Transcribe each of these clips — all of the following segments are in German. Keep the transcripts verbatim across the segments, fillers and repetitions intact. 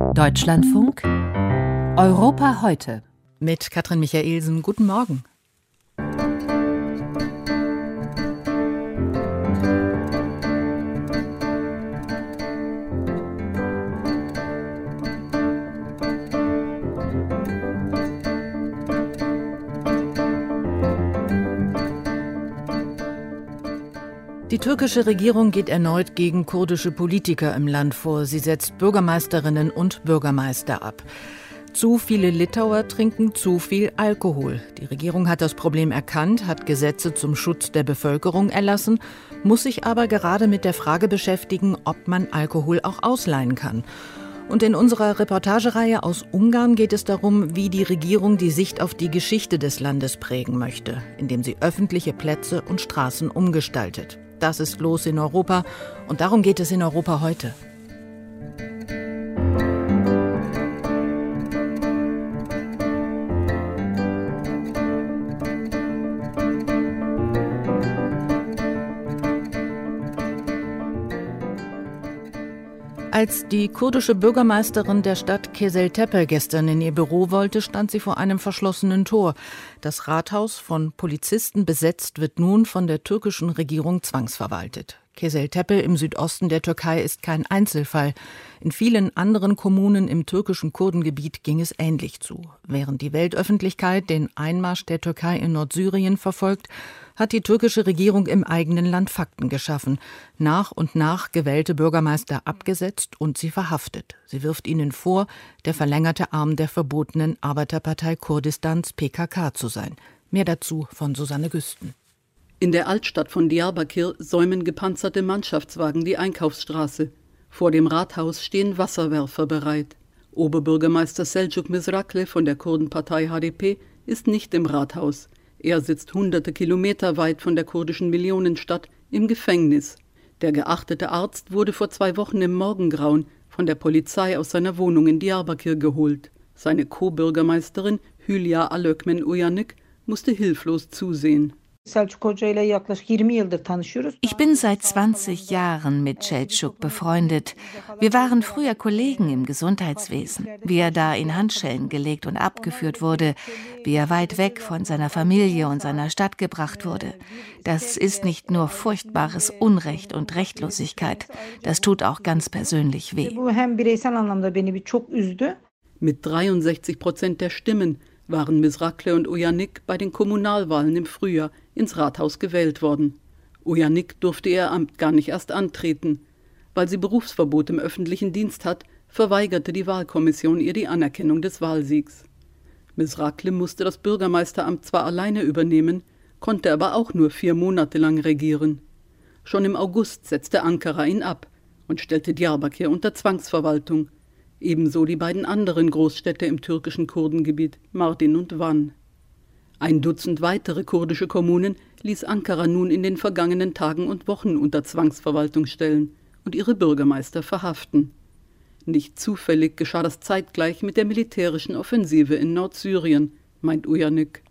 Deutschlandfunk Europa heute. Mit Katrin Michaelsen, guten Morgen. Die türkische Regierung geht erneut gegen kurdische Politiker im Land vor. Sie setzt Bürgermeisterinnen und Bürgermeister ab. Zu viele Litauer trinken zu viel Alkohol. Die Regierung hat das Problem erkannt, hat Gesetze zum Schutz der Bevölkerung erlassen, muss sich aber gerade mit der Frage beschäftigen, ob man Alkohol auch ausleihen kann. Und in unserer Reportagereihe aus Ungarn geht es darum, wie die Regierung die Sicht auf die Geschichte des Landes prägen möchte, indem sie öffentliche Plätze und Straßen umgestaltet. Das ist los in Europa und darum geht es in Europa heute. Als die kurdische Bürgermeisterin der Stadt Kızıltepe gestern in ihr Büro wollte, stand sie vor einem verschlossenen Tor. Das Rathaus, von Polizisten besetzt, wird nun von der türkischen Regierung zwangsverwaltet. Kızıltepe im Südosten der Türkei ist kein Einzelfall. In vielen anderen Kommunen im türkischen Kurdengebiet ging es ähnlich zu. Während die Weltöffentlichkeit den Einmarsch der Türkei in Nordsyrien verfolgt, hat die türkische Regierung im eigenen Land Fakten geschaffen, nach und nach gewählte Bürgermeister abgesetzt und sie verhaftet. Sie wirft ihnen vor, der verlängerte Arm der verbotenen Arbeiterpartei Kurdistans P K K zu sein. Mehr dazu von Susanne Güsten. In der Altstadt von Diyarbakır säumen gepanzerte Mannschaftswagen die Einkaufsstraße. Vor dem Rathaus stehen Wasserwerfer bereit. Oberbürgermeister Selçuk Mizrakli von der Kurdenpartei H D P ist nicht im Rathaus. Er sitzt hunderte Kilometer weit von der kurdischen Millionenstadt im Gefängnis. Der geachtete Arzt wurde vor zwei Wochen im Morgengrauen von der Polizei aus seiner Wohnung in Diyarbakır geholt. Seine Co-Bürgermeisterin Hülya Alökmen Uyanık musste hilflos zusehen. Ich bin seit zwanzig Jahren mit Selçuk befreundet. Wir waren früher Kollegen im Gesundheitswesen. Wie er da in Handschellen gelegt und abgeführt wurde, wie er weit weg von seiner Familie und seiner Stadt gebracht wurde. Das ist nicht nur furchtbares Unrecht und Rechtlosigkeit, das tut auch ganz persönlich weh. Mit dreiundsechzig Prozent der Stimmen waren Mizrakli und Uyanık bei den Kommunalwahlen im Frühjahr ins Rathaus gewählt worden. Uyanık durfte ihr Amt gar nicht erst antreten. Weil sie Berufsverbot im öffentlichen Dienst hat, verweigerte die Wahlkommission ihr die Anerkennung des Wahlsiegs. Mizrakli musste das Bürgermeisteramt zwar alleine übernehmen, konnte aber auch nur vier Monate lang regieren. Schon im August setzte Ankara ihn ab und stellte Diyarbakır unter Zwangsverwaltung. Ebenso die beiden anderen Großstädte im türkischen Kurdengebiet, Mardin und Van. Ein Dutzend weitere kurdische Kommunen ließ Ankara nun in den vergangenen Tagen und Wochen unter Zwangsverwaltung stellen und ihre Bürgermeister verhaften. Nicht zufällig geschah das zeitgleich mit der militärischen Offensive in Nordsyrien, meint Uyanık.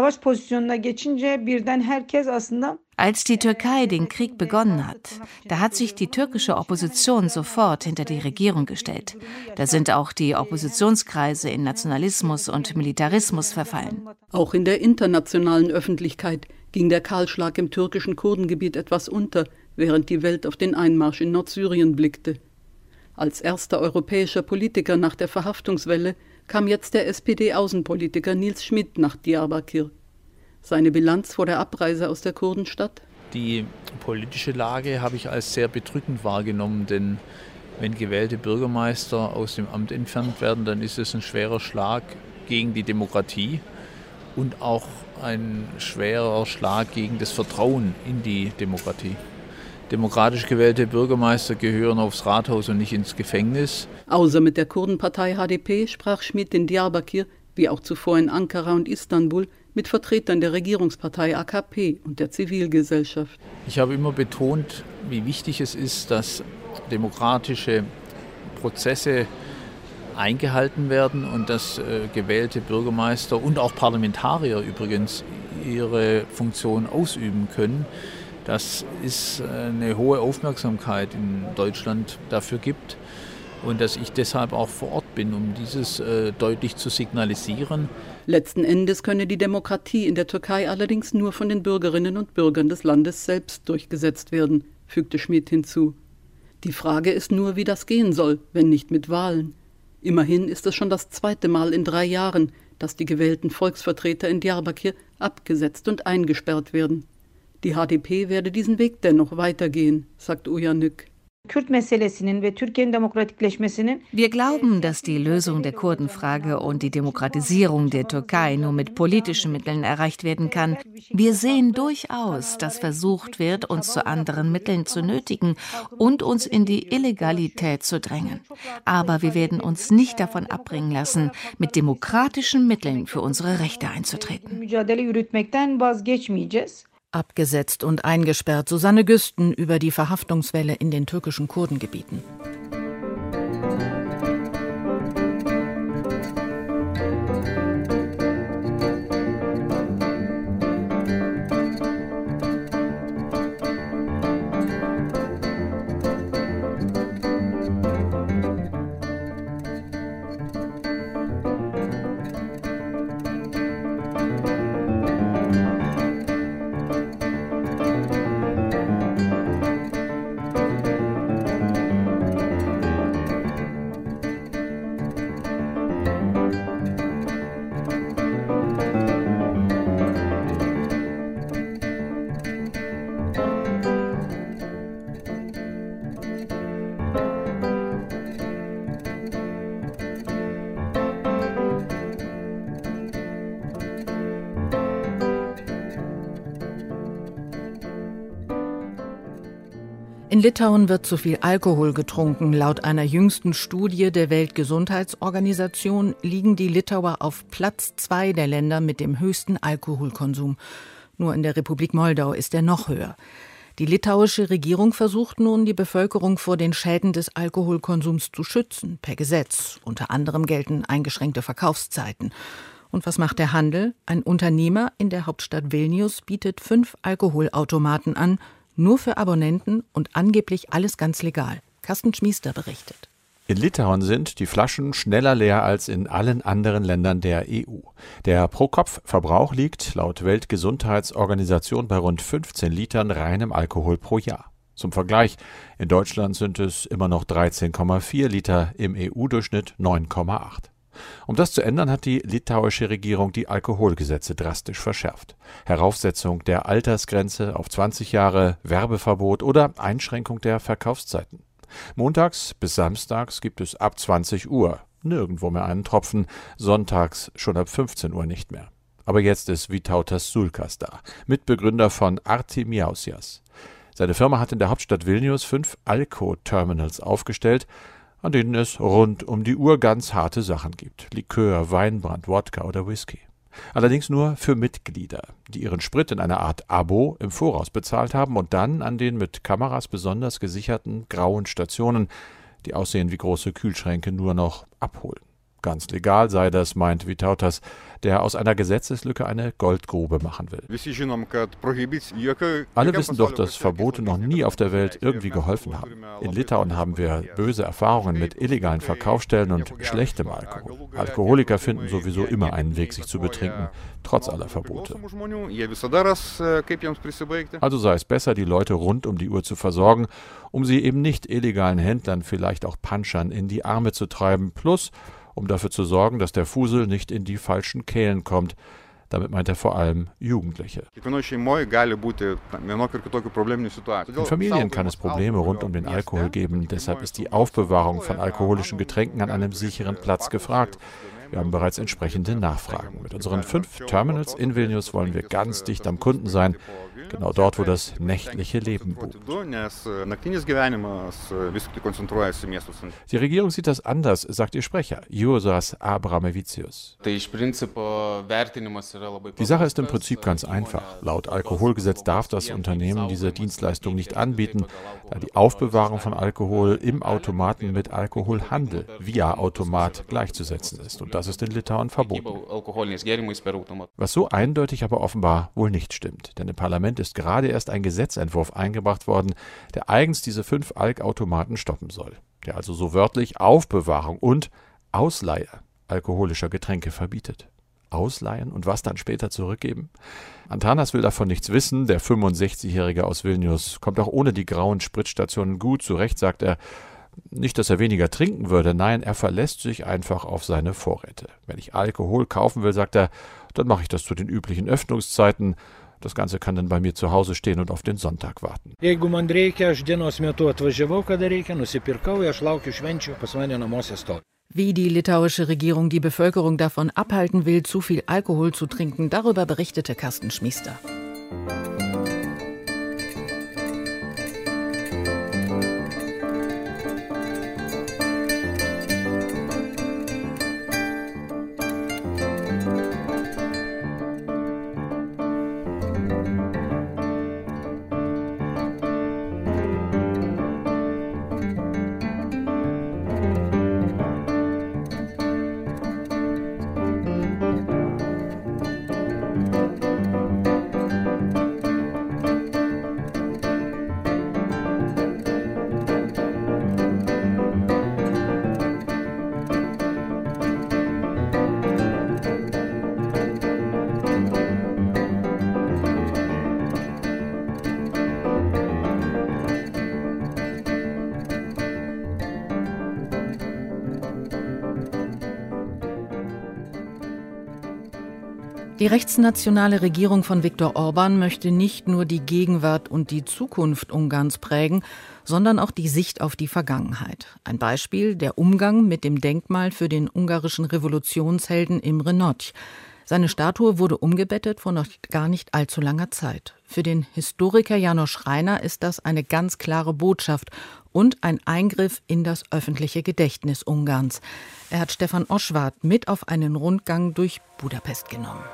Als die Türkei den Krieg begonnen hat, da hat sich die türkische Opposition sofort hinter die Regierung gestellt. Da sind auch die Oppositionskreise in Nationalismus und Militarismus verfallen. Auch in der internationalen Öffentlichkeit ging der Kahlschlag im türkischen Kurdengebiet etwas unter, während die Welt auf den Einmarsch in Nordsyrien blickte. Als erster europäischer Politiker nach der Verhaftungswelle kam jetzt der S P D-Außenpolitiker Nils Schmidt nach Diyarbakır. Seine Bilanz vor der Abreise aus der Kurdenstadt? Die politische Lage habe ich als sehr bedrückend wahrgenommen, denn wenn gewählte Bürgermeister aus dem Amt entfernt werden, dann ist es ein schwerer Schlag gegen die Demokratie und auch ein schwerer Schlag gegen das Vertrauen in die Demokratie. Demokratisch gewählte Bürgermeister gehören aufs Rathaus und nicht ins Gefängnis. Außer mit der Kurdenpartei H D P sprach Schmidt in Diyarbakır, wie auch zuvor in Ankara und Istanbul, mit Vertretern der Regierungspartei A K P und der Zivilgesellschaft. Ich habe immer betont, wie wichtig es ist, dass demokratische Prozesse eingehalten werden und dass äh, gewählte Bürgermeister und auch Parlamentarier übrigens ihre Funktion ausüben können. Dass es eine hohe Aufmerksamkeit in Deutschland dafür gibt. und dass ich deshalb auch vor Ort bin, um dieses äh, deutlich zu signalisieren. Letzten Endes könne die Demokratie in der Türkei allerdings nur von den Bürgerinnen und Bürgern des Landes selbst durchgesetzt werden, fügte Schmid hinzu. Die Frage ist nur, wie das gehen soll, wenn nicht mit Wahlen. Immerhin ist es schon das zweite Mal in drei Jahren, dass die gewählten Volksvertreter in Diyarbakır abgesetzt und eingesperrt werden. Die H D P werde diesen Weg dennoch weitergehen, sagt Uyanık. Wir glauben, dass die Lösung der Kurdenfrage und die Demokratisierung der Türkei nur mit politischen Mitteln erreicht werden kann. Wir sehen durchaus, dass versucht wird, uns zu anderen Mitteln zu nötigen und uns in die Illegalität zu drängen. Aber wir werden uns nicht davon abbringen lassen, mit demokratischen Mitteln für unsere Rechte einzutreten. Abgesetzt und eingesperrt, Susanne Güsten über die Verhaftungswelle in den türkischen Kurdengebieten. In Litauen wird zu viel Alkohol getrunken. Laut einer jüngsten Studie der Weltgesundheitsorganisation liegen die Litauer auf Platz zwei der Länder mit dem höchsten Alkoholkonsum. Nur in der Republik Moldau ist er noch höher. Die litauische Regierung versucht nun, die Bevölkerung vor den Schäden des Alkoholkonsums zu schützen, per Gesetz. Unter anderem gelten eingeschränkte Verkaufszeiten. Und was macht der Handel? Ein Unternehmer in der Hauptstadt Vilnius bietet fünf Alkoholautomaten an, nur für Abonnenten und angeblich alles ganz legal. Carsten Schmiester berichtet. In Litauen sind die Flaschen schneller leer als in allen anderen Ländern der E U. Der Pro-Kopf-Verbrauch liegt laut Weltgesundheitsorganisation bei rund fünfzehn Litern reinem Alkohol pro Jahr. Zum Vergleich, in Deutschland sind es immer noch dreizehn Komma vier Liter, im E U-Durchschnitt neun Komma acht. Um das zu ändern, hat die litauische Regierung die Alkoholgesetze drastisch verschärft. Heraufsetzung der Altersgrenze auf zwanzig Jahre, Werbeverbot oder Einschränkung der Verkaufszeiten. Montags bis samstags gibt es ab zwanzig Uhr nirgendwo mehr einen Tropfen, sonntags schon ab fünfzehn Uhr nicht mehr. Aber jetzt ist Vytautas Sulkas da, Mitbegründer von Artemiausias. Seine Firma hat in der Hauptstadt Vilnius fünf Alko-Terminals aufgestellt, an denen es rund um die Uhr ganz harte Sachen gibt. Likör, Weinbrand, Wodka oder Whisky. Allerdings nur für Mitglieder, die ihren Sprit in einer Art Abo im Voraus bezahlt haben und dann an den mit Kameras besonders gesicherten grauen Stationen, die aussehen wie große Kühlschränke, nur noch abholen. Ganz legal sei das, meint Vytautas, der aus einer Gesetzeslücke eine Goldgrube machen will. Alle wissen doch, dass Verbote noch nie auf der Welt irgendwie geholfen haben. In Litauen haben wir böse Erfahrungen mit illegalen Verkaufsstellen und schlechtem Alkohol. Alkoholiker finden sowieso immer einen Weg, sich zu betrinken, trotz aller Verbote. Also sei es besser, die Leute rund um die Uhr zu versorgen, um sie eben nicht illegalen Händlern, vielleicht auch Panschern, in die Arme zu treiben, plus um dafür zu sorgen, dass der Fusel nicht in die falschen Kehlen kommt. Damit meint er vor allem Jugendliche. In Familien kann es Probleme rund um den Alkohol geben. Deshalb ist die Aufbewahrung von alkoholischen Getränken an einem sicheren Platz gefragt. Wir haben bereits entsprechende Nachfragen. Mit unseren fünf Terminals in Vilnius wollen wir ganz dicht am Kunden sein, genau dort, wo das nächtliche Leben boomt. Die Regierung sieht das anders, sagt ihr Sprecher, Juozas Abramevicius. Die Sache ist im Prinzip ganz einfach. Laut Alkoholgesetz darf das Unternehmen diese Dienstleistung nicht anbieten, da die Aufbewahrung von Alkohol im Automaten mit Alkoholhandel via Automat gleichzusetzen ist. Und das ist in Litauen verboten. Was so eindeutig aber offenbar wohl nicht stimmt. Denn im Parlament ist gerade erst ein Gesetzentwurf eingebracht worden, der eigens diese fünf Alkautomaten stoppen soll. der also so wörtlich Aufbewahrung und Ausleihe alkoholischer Getränke verbietet. Ausleihen und was dann später zurückgeben? Antanas will davon nichts wissen. Der fünfundsechzigjährige aus Vilnius kommt auch ohne die grauen Spritstationen gut zurecht, sagt er. Nicht, dass er weniger trinken würde, nein, er verlässt sich einfach auf seine Vorräte. Wenn ich Alkohol kaufen will, sagt er, dann mache ich das zu den üblichen Öffnungszeiten. Das Ganze kann dann bei mir zu Hause stehen und auf den Sonntag warten. Jeigu man reikia, aš dienos metu atvažiavau, kada reikia, nusipirkau, aš laukiu švenčių, pas mane namuose stovi. Wie die litauische Regierung die Bevölkerung davon abhalten will, zu viel Alkohol zu trinken, darüber berichtete Carsten Schmiester. Die rechtsnationale Regierung von Viktor Orban möchte nicht nur die Gegenwart und die Zukunft Ungarns prägen, sondern auch die Sicht auf die Vergangenheit. Ein Beispiel: der Umgang mit dem Denkmal für den ungarischen Revolutionshelden Imre Nagy. Seine Statue wurde umgebettet vor noch gar nicht allzu langer Zeit. Für den Historiker János Reiner ist das eine ganz klare Botschaft und ein Eingriff in das öffentliche Gedächtnis Ungarns. Er hat Stefan Oschwart mit auf einen Rundgang durch Budapest genommen.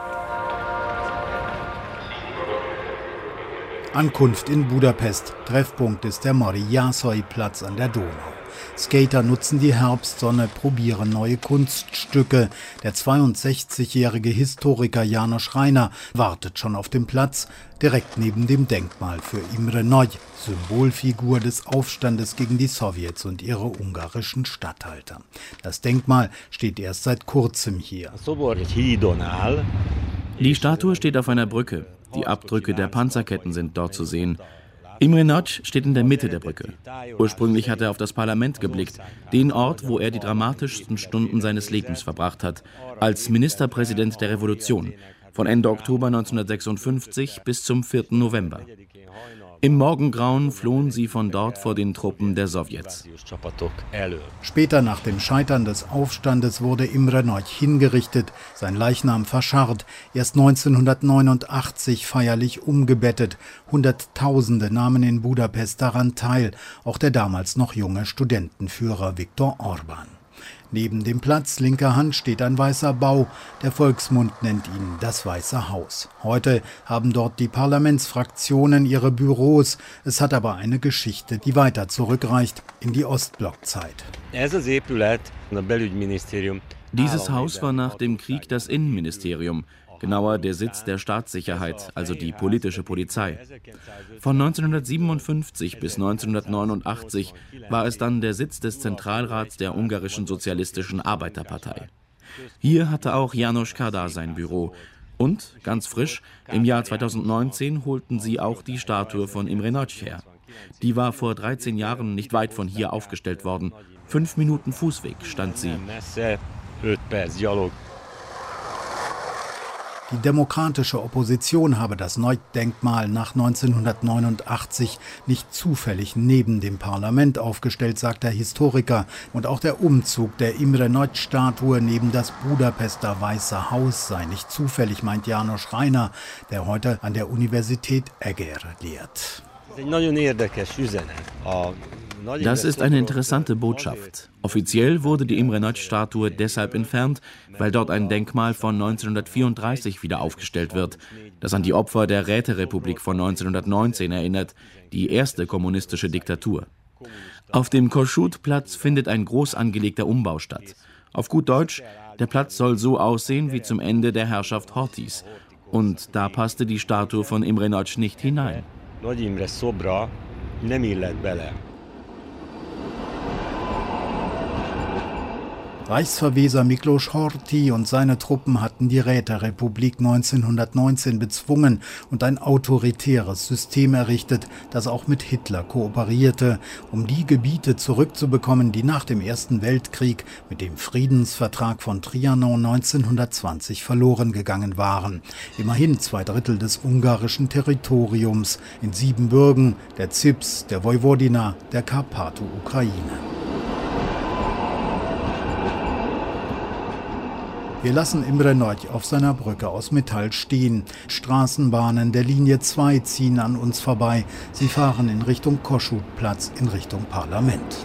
Ankunft in Budapest. Treffpunkt ist der Mari Jászai-Platz an der Donau. Skater nutzen die Herbstsonne, probieren neue Kunststücke. Der zweiundsechzigjährige Historiker János Reiner wartet schon auf dem Platz, direkt neben dem Denkmal für Imre Nagy, Symbolfigur des Aufstandes gegen die Sowjets und ihre ungarischen Statthalter. Das Denkmal steht erst seit kurzem hier. Die Statue steht auf einer Brücke. Die Abdrücke der Panzerketten sind dort zu sehen. Imre Nagy steht in der Mitte der Brücke. Ursprünglich hat er auf das Parlament geblickt, den Ort, wo er die dramatischsten Stunden seines Lebens verbracht hat, als Ministerpräsident der Revolution, von Ende Oktober neunzehnhundertsechsundfünfzig bis zum vierten November. Im Morgengrauen flohen sie von dort vor den Truppen der Sowjets. Später, nach dem Scheitern des Aufstandes, wurde Imre Nagy hingerichtet, sein Leichnam verscharrt, erst neunzehnhundertneunundachtzig feierlich umgebettet. Hunderttausende nahmen in Budapest daran teil, auch der damals noch junge Studentenführer Viktor Orban. Neben dem Platz linker Hand steht ein weißer Bau. Der Volksmund nennt ihn das Weiße Haus. Heute haben dort die Parlamentsfraktionen ihre Büros. Es hat aber eine Geschichte, die weiter zurückreicht in die Ostblockzeit. Dieses Haus war nach dem Krieg das Innenministerium, genauer der Sitz der Staatssicherheit, also die politische Polizei. Von neunzehnhundertsiebenundfünfzig bis neunzehnhundertneunundachtzig war es dann der Sitz des Zentralrats der ungarischen Sozialistischen Arbeiterpartei. Hier hatte auch János Kádár sein Büro. Und, ganz frisch, im Jahr zweitausendneunzehn holten sie auch die Statue von Imre Nagy her. Die war vor dreizehn Jahren nicht weit von hier aufgestellt worden. Fünf Minuten Fußweg stand sie. Die demokratische Opposition habe das Nagy-Denkmal nach neunzehnhundertneunundachtzig nicht zufällig neben dem Parlament aufgestellt, sagt der Historiker. Und auch der Umzug der Imre Nagy-Statue neben das Budapester Weiße Haus sei nicht zufällig, meint János Reiner, der heute an der Universität Eger lehrt. Das ist eine interessante Botschaft. Offiziell wurde die Imre Nagy-Statue deshalb entfernt, weil dort ein Denkmal von neunzehnhundertvierunddreißig wieder aufgestellt wird, das an die Opfer der Räterepublik von neunzehnhundertneunzehn erinnert, die erste kommunistische Diktatur. Auf dem Kossuth-Platz findet ein groß angelegter Umbau statt. Auf gut Deutsch, der Platz soll so aussehen wie zum Ende der Herrschaft Horthys. Und da passte die Statue von Imre Nagy nicht hinein. Reichsverweser Miklos Horthy und seine Truppen hatten die Räterepublik neunzehnhundertneunzehn bezwungen und ein autoritäres System errichtet, das auch mit Hitler kooperierte, um die Gebiete zurückzubekommen, die nach dem Ersten Weltkrieg mit dem Friedensvertrag von Trianon neunzehnhundertzwanzig verloren gegangen waren. Immerhin zwei Drittel des ungarischen Territoriums in Siebenbürgen, der Zips, der Vojvodina, der Karpato-Ukraine. Wir lassen Imre Nagy auf seiner Brücke aus Metall stehen. Straßenbahnen der Linie zwei ziehen an uns vorbei. Sie fahren in Richtung Kossuth-Platz, in Richtung Parlament.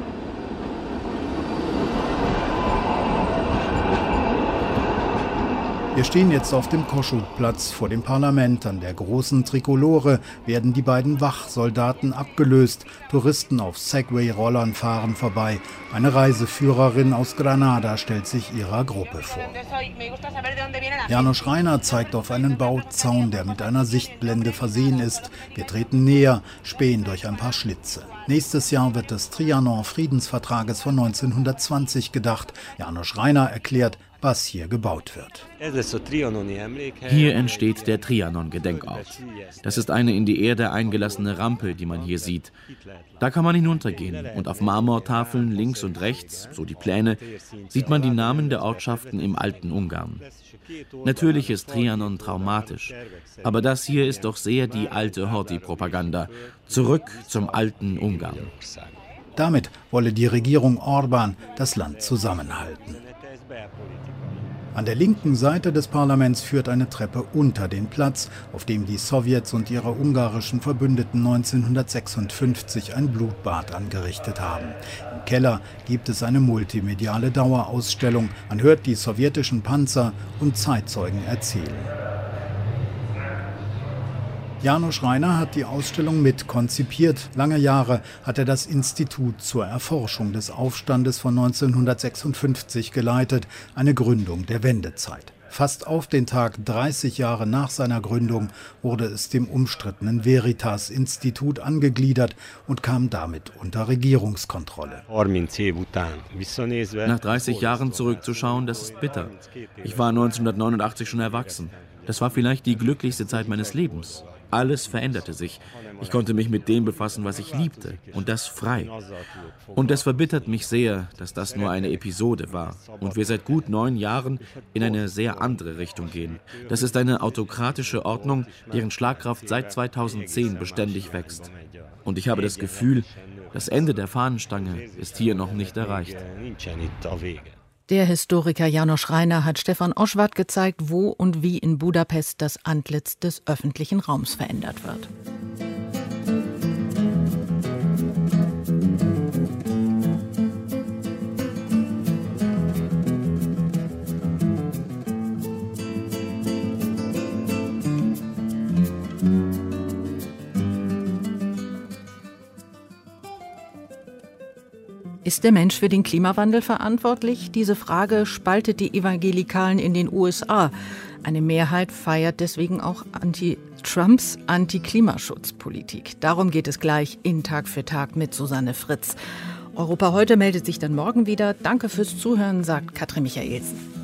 Wir stehen jetzt auf dem Kossuth-Platz vor dem Parlament. An der großen Trikolore werden die beiden Wachsoldaten abgelöst. Touristen auf Segway-Rollern fahren vorbei. Eine Reiseführerin aus Granada stellt sich ihrer Gruppe vor. János Reiner zeigt auf einen Bauzaun, der mit einer Sichtblende versehen ist. Wir treten näher, spähen durch ein paar Schlitze. Nächstes Jahr wird des Trianon-Friedensvertrages von neunzehnhundertzwanzig gedacht. János Reiner erklärt, was hier gebaut wird. Hier entsteht der Trianon-Gedenkort. Das ist eine in die Erde eingelassene Rampe, die man hier sieht. Da kann man hinuntergehen und auf Marmortafeln links und rechts, so die Pläne, sieht man die Namen der Ortschaften im alten Ungarn. Natürlich ist Trianon traumatisch, aber das hier ist doch sehr die alte Horthy-Propaganda. Zurück zum alten Ungarn. Damit wolle die Regierung Orbán das Land zusammenhalten. An der linken Seite des Parlaments führt eine Treppe unter den Platz, auf dem die Sowjets und ihre ungarischen Verbündeten neunzehnhundertsechsundfünfzig ein Blutbad angerichtet haben. Im Keller gibt es eine multimediale Dauerausstellung. Man hört die sowjetischen Panzer und Zeitzeugen erzählen. János Reiner hat die Ausstellung mitkonzipiert. Lange Jahre hat er das Institut zur Erforschung des Aufstandes von neunzehnhundertsechsundfünfzig geleitet, eine Gründung der Wendezeit. Fast auf den Tag dreißig Jahre nach seiner Gründung wurde es dem umstrittenen Veritas-Institut angegliedert und kam damit unter Regierungskontrolle. Nach dreißig Jahren zurückzuschauen, das ist bitter. Ich war neunzehnhundertneunundachtzig schon erwachsen. Das war vielleicht die glücklichste Zeit meines Lebens. Alles veränderte sich. Ich konnte mich mit dem befassen, was ich liebte, und das frei. Und es verbittert mich sehr, dass das nur eine Episode war und wir seit gut neun Jahren in eine sehr andere Richtung gehen. Das ist eine autokratische Ordnung, deren Schlagkraft seit zweitausendzehn beständig wächst. Und ich habe das Gefühl, das Ende der Fahnenstange ist hier noch nicht erreicht. Der Historiker János Reiner hat Stefan Oschwart gezeigt, wo und wie in Budapest das Antlitz des öffentlichen Raums verändert wird. Ist der Mensch für den Klimawandel verantwortlich? Diese Frage spaltet die Evangelikalen in den U S A. Eine Mehrheit feiert deswegen auch anti Trumps Anti-Klimaschutzpolitik. Darum geht es gleich in Tag für Tag mit Susanne Fritz. Europa heute meldet sich dann morgen wieder. Danke fürs Zuhören, sagt Katrin Michaelsen.